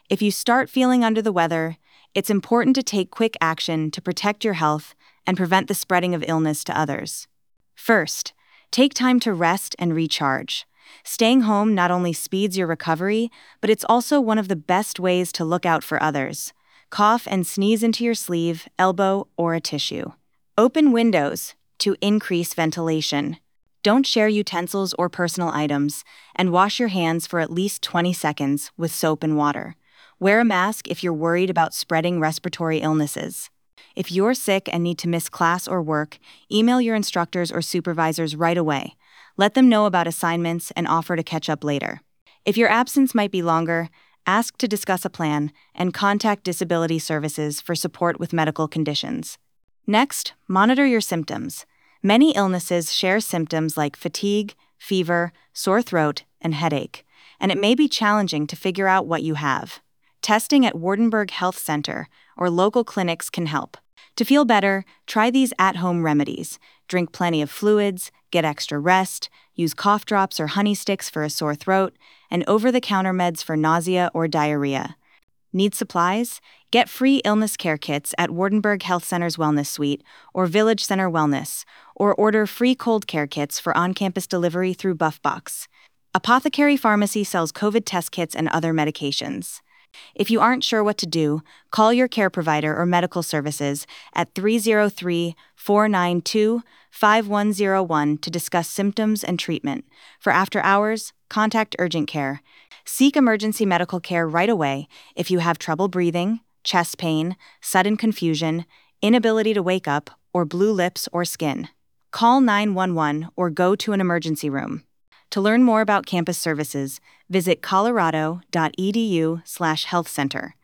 If you start feeling under the weather, it's important to take quick action to protect your health and prevent the spreading of illness to others. First, take time to rest and recharge. Staying home not only speeds your recovery, but it's also one of the best ways to look out for others. Cough and sneeze into your sleeve, elbow, or a tissue. Open windows to increase ventilation. Don't share utensils or personal items, and wash your hands for at least 20 seconds with soap and water. Wear a mask if you're worried about spreading respiratory illnesses. If you're sick and need to miss class or work, email your instructors or supervisors right away. Let them know about assignments and offer to catch up later. If your absence might be longer, ask to discuss a plan and contact disability services for support with medical conditions. Next, monitor your symptoms. Many illnesses share symptoms like fatigue, fever, sore throat, and headache, and it may be challenging to figure out what you have. Testing at Wardenburg Health Center or local clinics can help. To feel better, try these at-home remedies. Drink plenty of fluids, get extra rest, use cough drops or honey sticks for a sore throat, and over-the-counter meds for nausea or diarrhea. Need supplies? Get free illness care kits at Wardenburg Health Center's Wellness Suite or Village Center Wellness, or order free cold care kits for on-campus delivery through BuffBox. Apothecary Pharmacy sells COVID test kits and other medications. If you aren't sure what to do, call your care provider or medical services at 303-492-5101 to discuss symptoms and treatment. For after hours, contact urgent care. Seek emergency medical care right away if you have trouble breathing, chest pain, sudden confusion, inability to wake up, or blue lips or skin. Call 911 or go to an emergency room. To learn more about campus services, visit colorado.edu/healthcenter.